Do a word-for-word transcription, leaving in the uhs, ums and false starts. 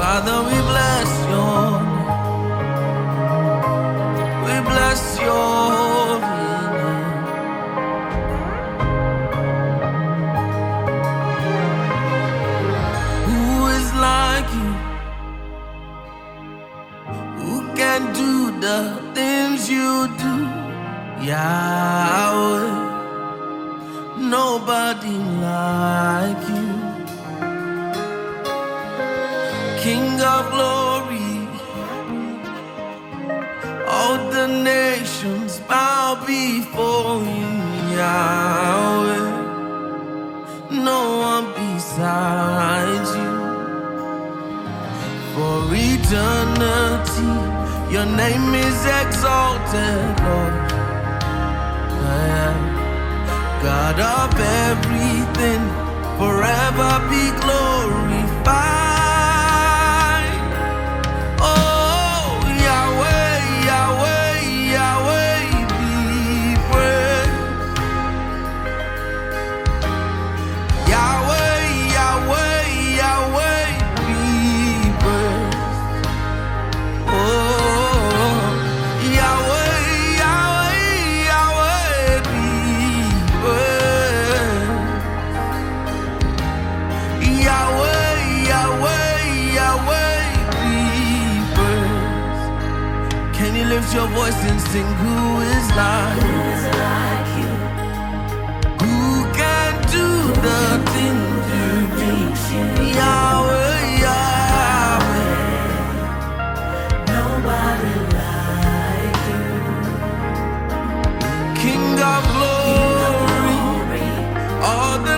Father, we bless your name. We bless your name. Who is like you? Who can do the things you do? Yahweh, nobody like you. King of glory, all the nations bow before you, Yahweh. No one besides you. For eternity, your name is exalted, Lord. God of everything, forever be glorified. Lift your voice and sing, who is like, who is like you? Who can do the things you do? Yahweh, Yahweh, nobody like you. King of glory, all the